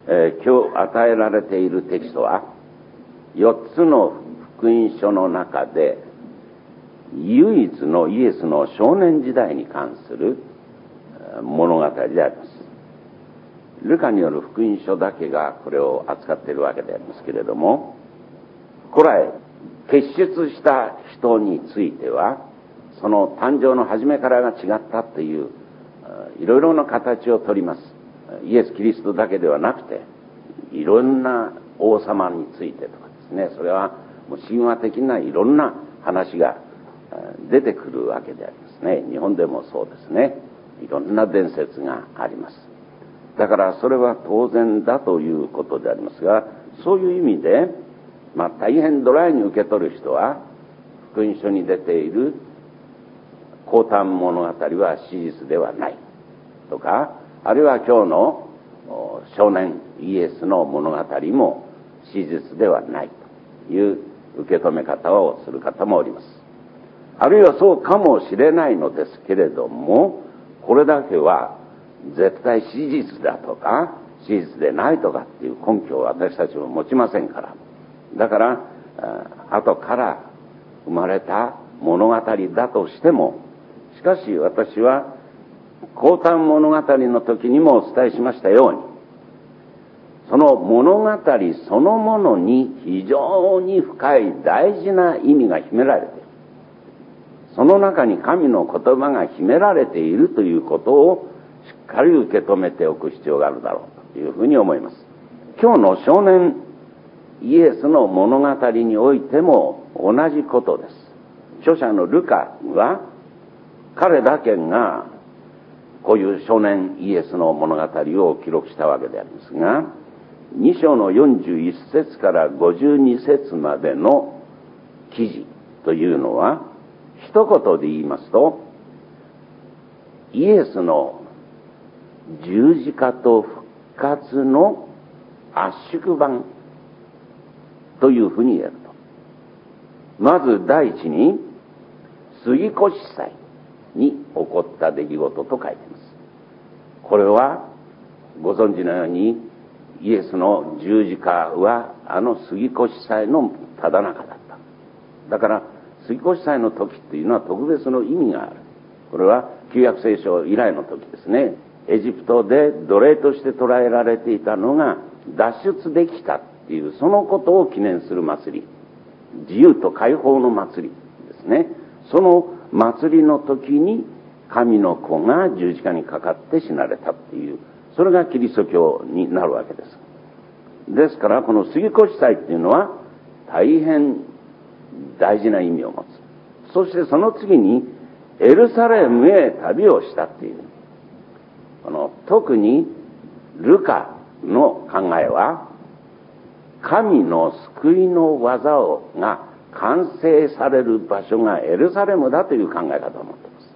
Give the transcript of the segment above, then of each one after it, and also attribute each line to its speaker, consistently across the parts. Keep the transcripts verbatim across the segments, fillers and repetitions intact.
Speaker 1: えー、今日与えられているテキストはよっつの福音書の中で唯一のイエスの少年時代に関する物語であります。ルカによる福音書だけがこれを扱っているわけでありますけれども、古来結出した人についてはその誕生の初めからが違ったといういろいろな形をとります。イエス・キリストだけではなくていろんな王様についてとかですね、それはもう神話的ないろんな話が出てくるわけでありますね。日本でもそうですね。いろんな伝説があります。だからそれは当然だということでありますが、そういう意味で、まあ大変ドライに受け取る人は、福音書に出ている降誕物語は史実ではないとか、あるいは今日の少年イエスの物語も史実ではないという受け止め方をする方もおります。あるいはそうかもしれないのですけれども、これだけは絶対史実だとか史実でないとかっていう根拠を私たちも持ちませんから。だから後から生まれた物語だとしても、しかし私は降誕物語の時にもお伝えしましたように、その物語そのものに非常に深い大事な意味が秘められている。その中に神の言葉が秘められているということをしっかり受け止めておく必要があるだろうというふうに思います。今日の少年イエスの物語においても同じことです。著者のルカは彼だけがこういう少年イエスの物語を記録したわけでありますが、に章のよんじゅういっ節からごじゅうに節までの記事というのは、一言で言いますと、イエスの十字架と復活の圧縮版というふうに言えると。まず第一に、杉越祭に起こった出来事と書いています。これはご存知のように、イエスの十字架はあの杉越祭のただ中だった。だから杉越祭の時っていうのは特別の意味がある。これは旧約聖書以来の時ですね。エジプトで奴隷として捕らえられていたのが脱出できたっていう、そのことを記念する祭り、自由と解放の祭りですね。その祭りの時に神の子が十字架にかかって死なれたっていう、それがキリスト教になるわけです。ですからこの杉越祭っていうのは大変大事な意味を持つ。そしてその次にエルサレムへ旅をしたっていう、この特にルカの考えは、神の救いの技をが完成される場所がエルサレムだという考え方を持っています。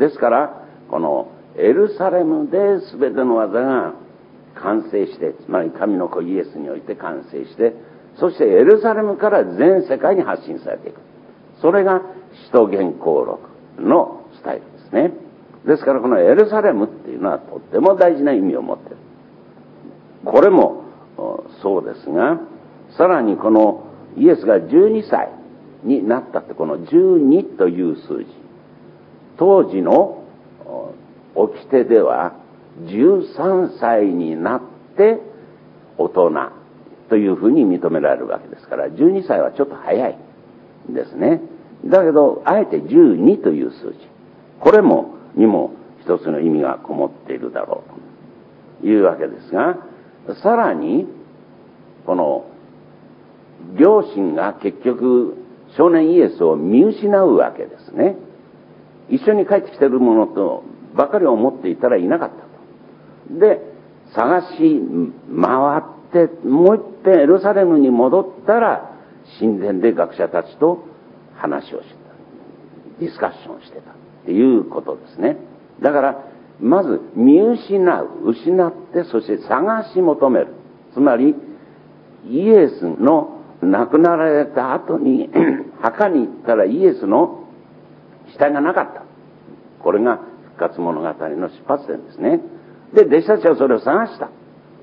Speaker 1: ですからこのエルサレムで全ての技が完成して、つまり神の子イエスにおいて完成して、そしてエルサレムから全世界に発信されていく。それが使徒言行録のスタイルですね。ですからこのエルサレムっていうのはとっても大事な意味を持っている。これもそうですが、さらにこのイエスがじゅうにさいになったってこのじゅうにという数字、当時の掟ではじゅうさんさいになって大人というふうに認められるわけですから、じゅうにさいはちょっと早いですね。だけどあえてじゅうにという数字、これもにも一つの意味がこもっているだろうというわけですが、さらにこの両親が結局少年イエスを見失うわけですね。一緒に帰ってきているものとばかり思っていたらいなかったと。で探し回ってもう一遍エルサレムに戻ったら、神殿で学者たちと話をしてた、ディスカッションしてたっていうことですね。だからまず見失う、失って、そして探し求める。つまりイエスの亡くなられた後に墓に行ったらイエスの死体がなかった。これが復活物語の出発点ですね。で弟子たちはそれを探した。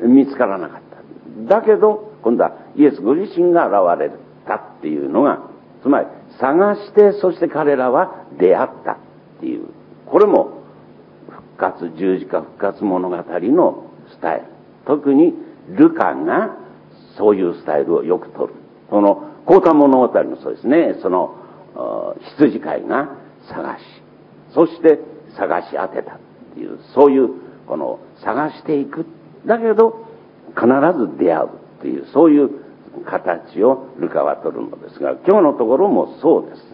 Speaker 1: 見つからなかった。だけど、今度はイエスご自身が現れたっていうのが、つまり探して、そして彼らは出会ったっていう、これも復活、十字架復活物語のスタイル。特にルカがそういうスタイルをよく取る。この降誕物語もそうですね。その羊飼いが探し、そして探し当てたっていう、そういうこの探していく。だけど必ず出会うっていう、そういう形をルカは取るのですが、今日のところもそうです。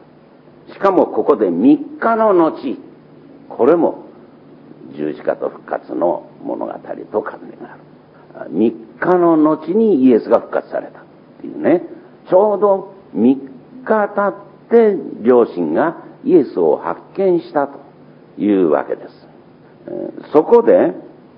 Speaker 1: しかもここでみっかの後、これも十字架と復活の物語と関連がある。みっかの後にイエスが復活されたっていうね。ちょうどみっか経って両親がイエスを発見したというわけです。そこで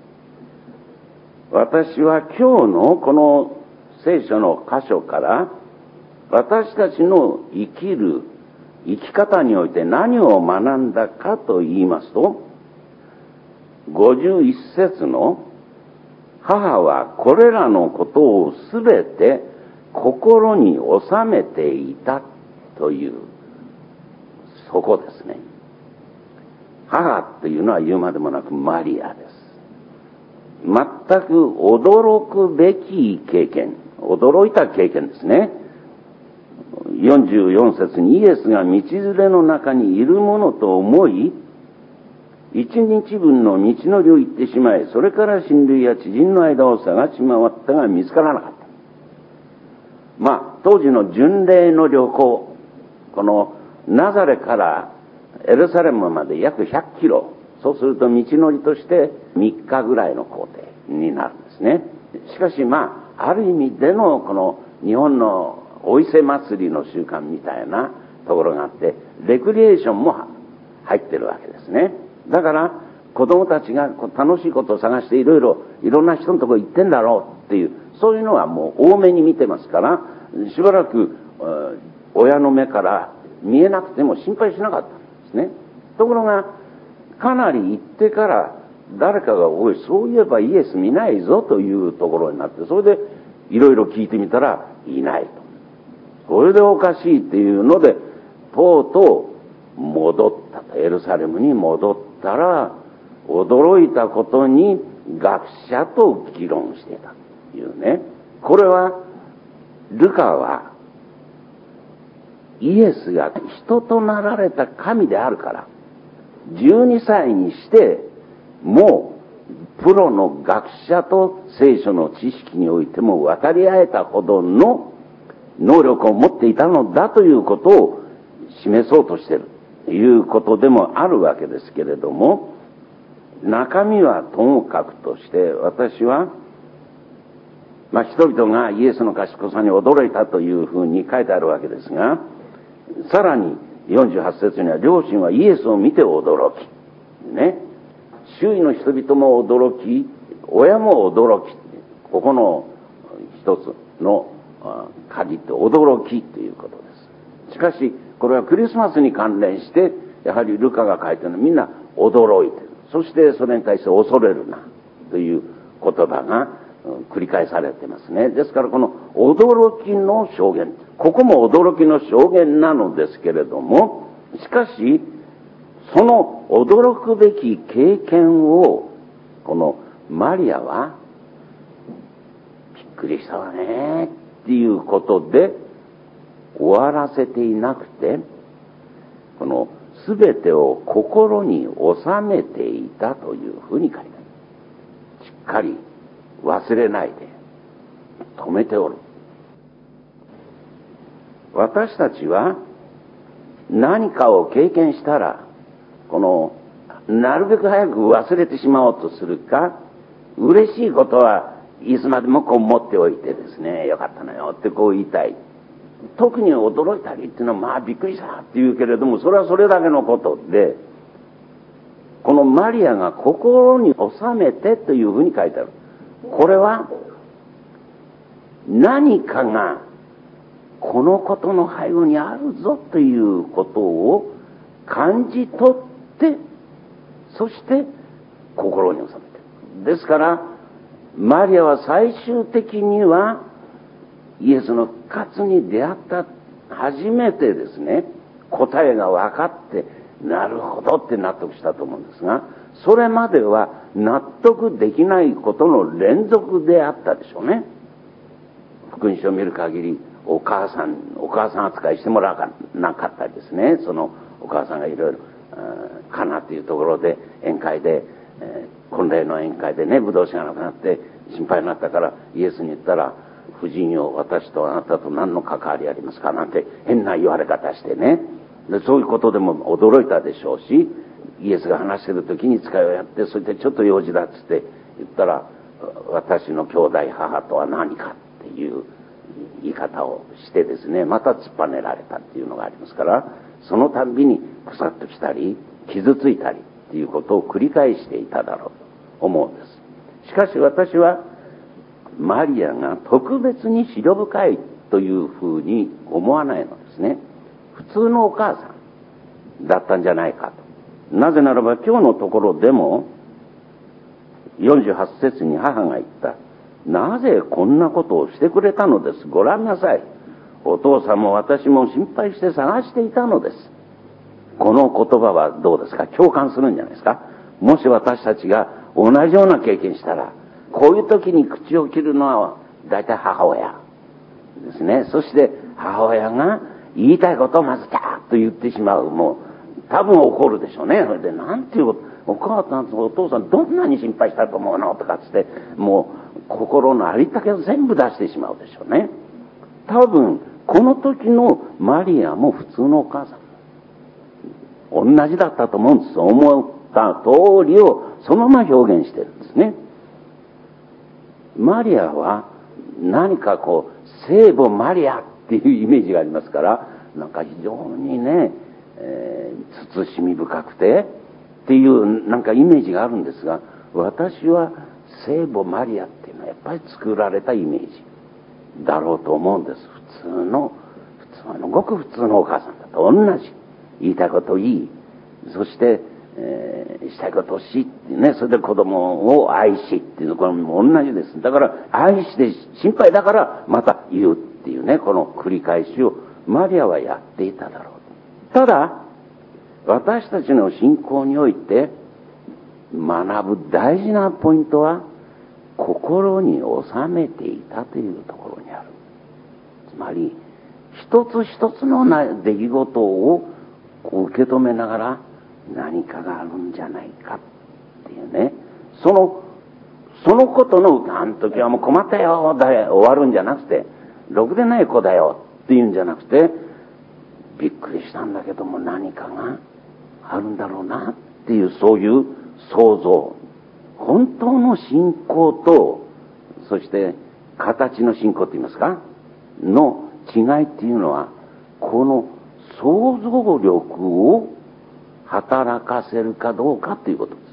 Speaker 1: 私は今日のこの聖書の箇所から私たちの生きる生き方において何を学んだかと言いますと、ごじゅういっ節の母はこれらのことをすべて心に収めていたという、そこですね。母というのは言うまでもなくマリアです。全く驚くべき経験、驚いた経験ですね。よんじゅうよん節にイエスが道連れの中にいるものと思い、一日分の道のりを行ってしまい、それから親類や知人の間を探し回ったが見つからなかった。まあ、当時の巡礼の旅行、このナザレからエルサレムまで約ひゃくキロ、そうすると道のりとしてみっかぐらいの行程になるんですね。しかしまあ、ある意味でのこの日本のお伊勢祭りの習慣みたいなところがあって、レクリエーションも入ってるわけですね。だから子供たちが楽しいことを探していろいろいろんな人のところ行ってんだろうっていう、そういうのはもう多めに見てますから、しばらく親の目から見えなくても心配しなかったんですね。ところがかなり行ってから誰かが、おい、そういえばイエス見ないぞというところになって、それでいろいろ聞いてみたらいないと。これでおかしいっていうので、とうとう戻ったと。エルサレムに戻ったら、驚いたことに学者と議論していたというね。これはルカはイエスが人となられた神であるから、じゅうにさいにしてもうプロの学者と聖書の知識においても渡り合えたほどの能力を持っていたのだということを示そうとしているということでもあるわけですけれども、中身はともかくとして、私はまあ人々がイエスの賢さに驚いたというふうに書いてあるわけですが、さらによんじゅうはち節には両親はイエスを見て驚きね、周囲の人々も驚き、親も驚き、ここの一つの鍵って驚きということです。しかしこれはクリスマスに関連して、やはりルカが書いてるのはみんな驚いてる。そしてそれに対して恐れるなという言葉が繰り返されてますね。ですからこの驚きの証言、ここも驚きの証言なのですけれども、しかしその驚くべき経験をこのマリアはびっくりしたわねっていうことで終わらせていなくて、この全てを心に収めていたというふうに書いてある。しっかり忘れないで止めておる。私たちは何かを経験したら、このなるべく早く忘れてしまおうとするか、嬉しいことはいつまでもこう持っておいてですね、よかったのよってこう言いたい。特に驚いたりっていうのはまあびっくりしたって言うけれども、それはそれだけのことで、このマリアが心に収めてというふうに書いてある。これは何かがこのことの背後にあるぞということを感じ取って、そして心に収めてる。ですからマリアは最終的にはイエスの復活に出会った初めてですね、答えが分かって、なるほどって納得したと思うんですが、それまでは納得できないことの連続であったでしょうね。福音書を見る限り、お母さん、お母さん扱いしてもらわなかったりですね。そのお母さんがいろいろ、カナというところで宴会で、えー、婚礼の宴会でね、ブドウ酒がなくなって心配になったからイエスに言ったら、夫人よ、私とあなたと何の関わりありますかなんて変な言われ方してね。でそういうことでも驚いたでしょうし、イエスが話してる時に使いをやって、それでちょっと用事だっつって言ったら、私の兄弟母とは何かっていう言い方をしてですね、また突っぱねられたっていうのがありますから、そのたんびに腐っときたり傷ついたりっていうことを繰り返していただろうと思うんです。しかし私はマリアが特別に思慮深いというふうに思わないのですね。普通のお母さんだったんじゃないかと。なぜならば今日のところでもよんじゅうはち節に母が言った。なぜこんなことをしてくれたのです。ご覧なさい。お父さんも私も心配して探していたのです。この言葉はどうですか？共感するんじゃないですか？もし私たちが同じような経験したら、こういう時に口を切るのは大体母親ですね。そして母親が言いたいことをまずキャーッと言ってしまう。もう多分怒るでしょうね。それでなんていうこと、お母さんとお父さんどんなに心配したと思うのとかつって、もう心のありったけを全部出してしまうでしょうね。多分この時のマリアも普通のお母さん同じだったと思うんです。思った通りをそのまま表現してるんですね。マリアは何かこう聖母マリアっていうイメージがありますから、なんか非常にね、えー、慎み深くてっていうなんかイメージがあるんですが、私は聖母マリアっていうのはやっぱり作られたイメージだろうと思うんです。普通の普通のごく普通のお母さんだと同じ、言いたいことを言い、そして、えー、したいことをしってね、それで子供を愛しっていうのこれも同じです。だから愛して心配だからまた言うっていうね、この繰り返しをマリアはやっていただろう。ただ私たちの信仰において学ぶ大事なポイントは、心に収めていたというところにある。つまり一つ一つの出来事を受け止めながら何かがあるんじゃないかっていうね、そのそのことのあの時はもう困ったよだ終わるんじゃなくて、ろくでない子だよっていうんじゃなくて、びっくりしたんだけども何かがあるんだろうなっていう、そういう想像、本当の信仰とそして形の信仰といいますかの違いっていうのは、この想像力を働かせるかどうかということです。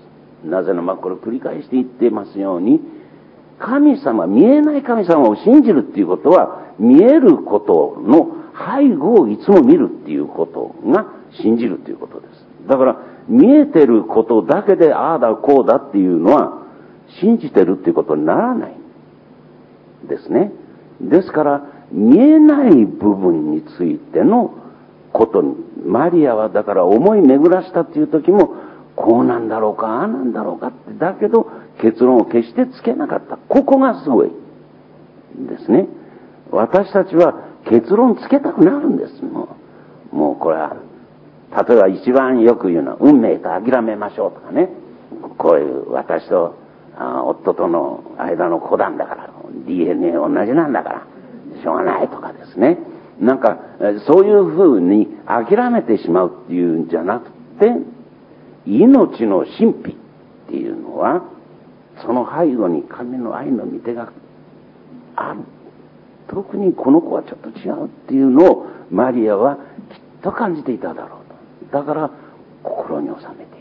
Speaker 1: なぜならこれを繰り返して言っていますように、神様、見えない神様を信じるっていうことは、見えることの背後をいつも見るっていうことが信じるっていうことです。だから見えてることだけでああだこうだっていうのは信じてるっていうことにならないですね。ですから見えない部分についてのことに、マリアはだから思い巡らしたっていう時も、こうなんだろうかああなんだろうかって、だけど結論を決してつけなかった。ここがすごいですね。私たちは結論つけたくなるんです。もう、もうこれは例えば一番よく言うのは、運命と諦めましょうとかね、こういう私と夫との間の子なんだから ディーエヌエー 同じなんだからしょうがないとかですね、なんかそういうふうに諦めてしまうっていうんじゃなくて、命の神秘っていうのはその背後に神の愛の御手がある。特にこの子はちょっと違うっていうのをマリアはきっと感じていただろうと。だから心に収めている。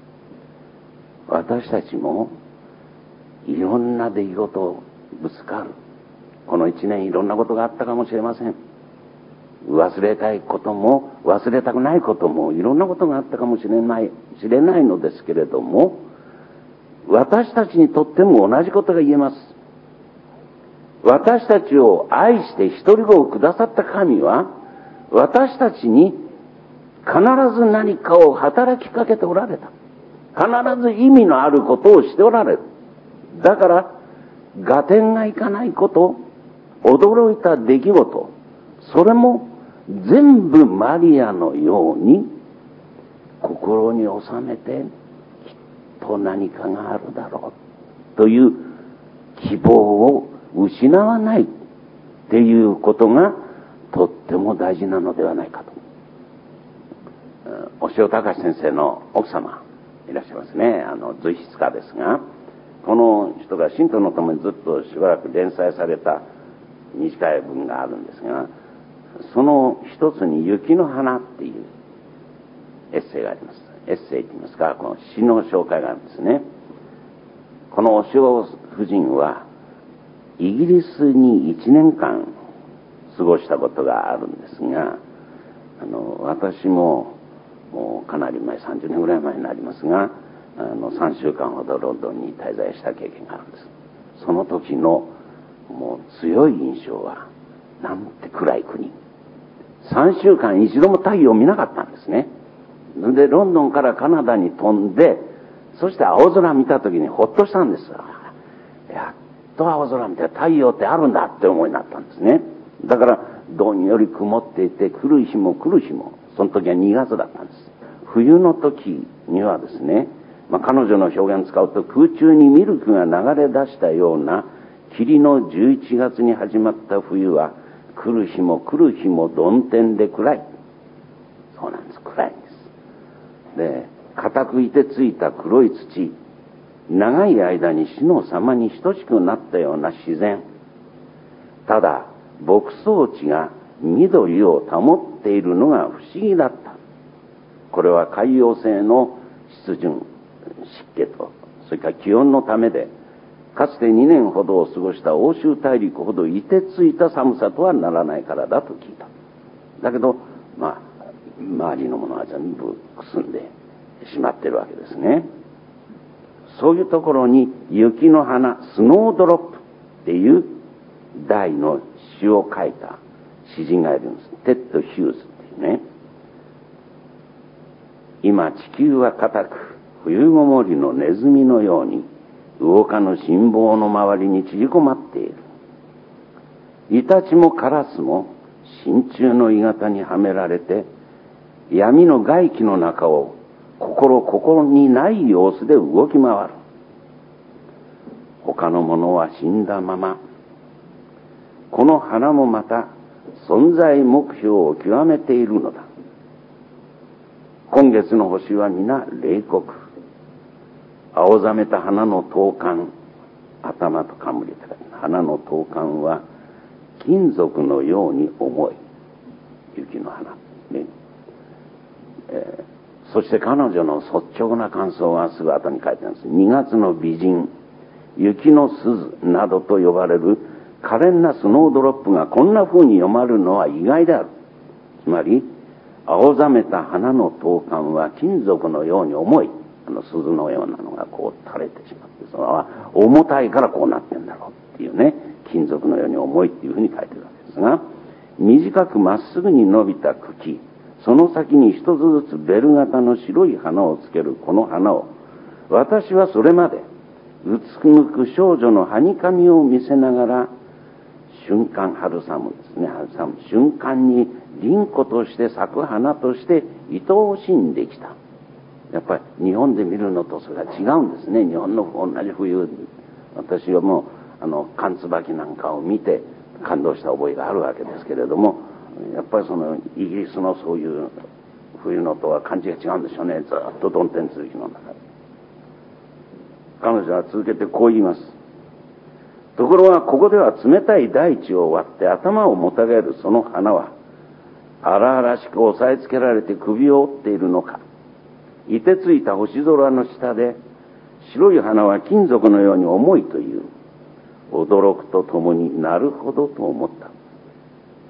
Speaker 1: 私たちもいろんな出来事ぶつかる。この一年いろんなことがあったかもしれません。忘れたいことも忘れたくないこともいろんなことがあったかもしれない知れないのですけれども、 私たちにとっても同じことが言えます。私たちを愛して一人子をくださった神は、私たちに必ず何かを働きかけておられた。必ず意味のあることをしておられる。だから、合点がいかないこと、驚いた出来事、それも全部マリアのように心に収めて、きっと何かがあるだろうという希望を失わないっていうことがとっても大事なのではないかと。押尾隆先生の奥様いらっしゃいますね。あの随筆家ですが、この人が信徒のためにずっとしばらく連載された短い文があるんですが、その一つに雪の花っていうエッセイがあります。エッセイといいますか、この詩の紹介があるんですね。この押尾夫人はイギリスにいちねんかん過ごしたことがあるんですが、あの私ももうかなり前、さんじゅうねんぐらい前になりますが、あのさんしゅうかんほどロンドンに滞在した経験があるんです。その時のもう強い印象は、なんて暗い国。さんしゅうかん一度も太陽を見なかったんですね。でロンドンからカナダに飛んで、そして青空見た時にほっとしたんです。やっと青空見て太陽ってあるんだって思いになったんですね。だからどんより曇っていて、来る日も来る日も、その時はにがつだったんです。冬の時にはですね、まあ、彼女の表現を使うと、空中にミルクが流れ出したような霧のじゅういちがつに始まった冬は、来る日も来る日も曇天で暗い。そうなんです、暗いんです。で、固くいてついた黒い土、長い間に死の様に等しくなったような自然。ただ牧草地が緑を保っているのが不思議だった。これは海洋性の湿潤、湿気と、それから気温のためで、かつてにねんほどを過ごした欧州大陸ほど凍てついた寒さとはならないからだと聞いた。だけど、まあ、周りのものは全部くすんでしまっているわけですね。そういうところに雪の花、スノードロップっていう題の詩を書いた詩人がいるんです。テッド・ヒューズっていうね。今地球は固く冬ごもりのネズミのように動かぬ辛抱の周りに縮こまっている。イタチもカラスも真鍮の鋳型にはめられて、闇の外気の中を心心にない様子で動き回る。他のものは死んだまま。この花もまた存在目標を極めているのだ。今月の星は皆冷酷。青ざめた花の頭冠、頭と冠とか花の頭冠は金属のように重い。雪の花ね。えー、そして彼女の率直な感想がすぐ後に書いてあるんです。にがつの美人、雪の鈴などと呼ばれる可憐なスノードロップがこんな風に読まれるのは意外である。つまり青ざめた花の頭冠は金属のように重い。あの鈴のようなのがこう垂れてしまって、それは重たいからこうなってんだろうっていうね、金属のように重いっていうふうに書いてるわけですが、短くまっすぐに伸びた茎、その先に一つずつベル型の白い花をつけるこの花を、私はそれまでうつむく少女のはにかみを見せながら、瞬間春寒ですね、春寒瞬間に凛子として咲く花として愛おしんできた。やっぱり日本で見るのとそれは違うんですね。日本の同じ冬、私はもうあの寒椿なんかを見て感動した覚えがあるわけですけれども、やっぱりそのイギリスのそういう冬のとは感じが違うんでしょうね。ずっと曇天続きの中で彼女は続けてこう言います。ところがここでは冷たい大地を割って頭をもたげるその花は荒々しく押さえつけられて首を折っているのか、凍てついた星空の下で白い花は金属のように重いという驚くとともになるほどと思った。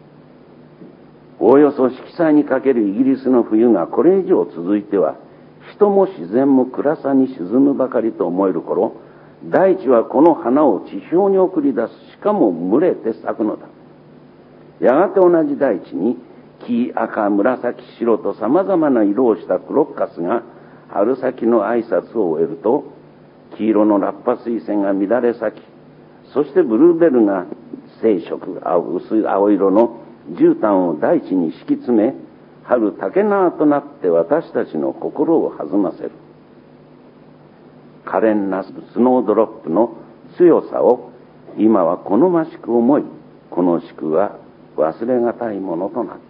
Speaker 1: おおよそ色彩に欠けるイギリスの冬がこれ以上続いては人も自然も暗さに沈むばかりと思える頃、大地はこの花を地表に送り出す。しかも群れて咲くのだ。やがて同じ大地に黄、赤、紫、白と様々な色をしたクロッカスが春先の挨拶を終えると、黄色のラッパ水仙が乱れ咲き、そしてブルーベルが青色、青薄い青色の絨毯を大地に敷き詰め、春竹縄となって私たちの心を弾ませる。可憐なスノードロップの強さを今は好ましく思い、この地区は忘れがたいものとなった。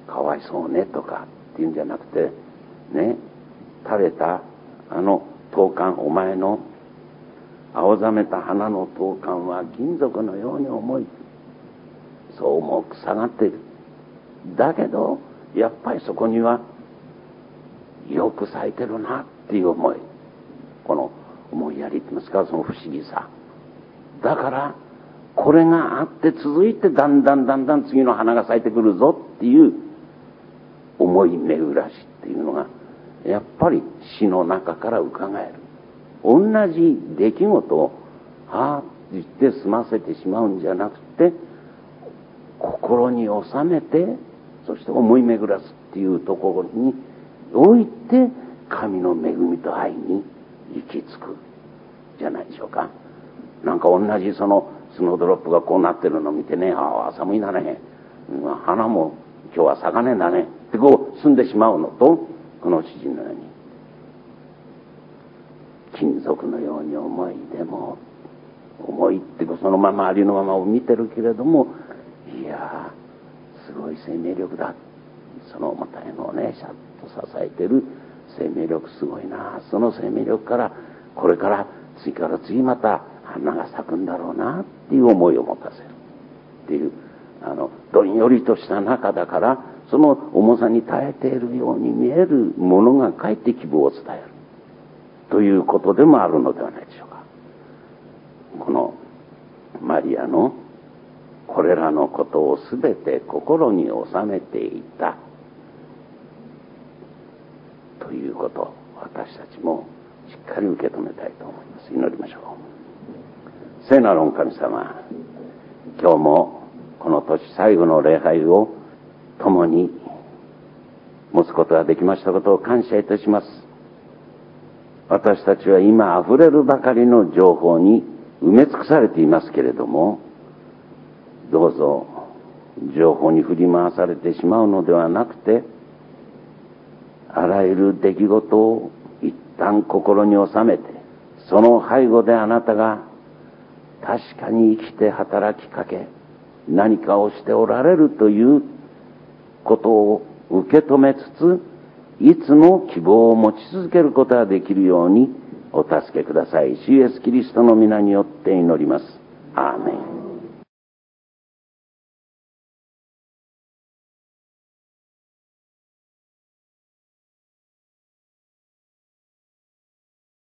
Speaker 1: かわいそうねとかっていうんじゃなくて、ね、垂れたあの刀幹、お前の青ざめた花の刀幹は金属のように重い。そうも臭がっている。だけどやっぱりそこにはよく咲いてるなっていう思い、この思いやりって言いますか、その不思議さ。だからこれがあって続いてだんだんだんだん次の花が咲いてくるぞっていう思い巡らしっていうのがやっぱり詩の中から伺える。同じ出来事をはぁって言って済ませてしまうんじゃなくて、心に収めて、そして思い巡らすっていうところにおいて神の恵みと愛に行き着くじゃないでしょうか。なんか同じそのスノードロップがこうなってるのを見てね、ああ寒いんだね、花も今日は咲かねえんだねってこう済んでしまうのと、この詩人のように金属のように重い、でも重いってそのままありのままを見てるけれども、いやすごい生命力だ、その重たいのをねシャッと支えてる生命力すごいな、その生命力からこれから次から次また花が咲くんだろうなっていう思いを持たせるっていう、あのどんよりとした中だからその重さに耐えているように見えるものがかえって希望を伝えるということでもあるのではないでしょうか。このマリアのこれらのことをすべて心に収めていたということ、私たちもしっかり受け止めたいと思います。祈りましょう。聖なる御神様、今日もこの年最後の礼拝を共に持つことができましたことを感謝いたします。私たちは今あふれるばかりの情報に埋め尽くされていますけれども、どうぞ情報に振り回されてしまうのではなくて、あらゆる出来事を一旦心に収めて、その背後であなたが確かに生きて働きかけ何かをしておられるということを受け止めつつ、いつも希望を持ち続けることができるようにお助けください。主イエスキリストの皆によって祈ります。アーメン。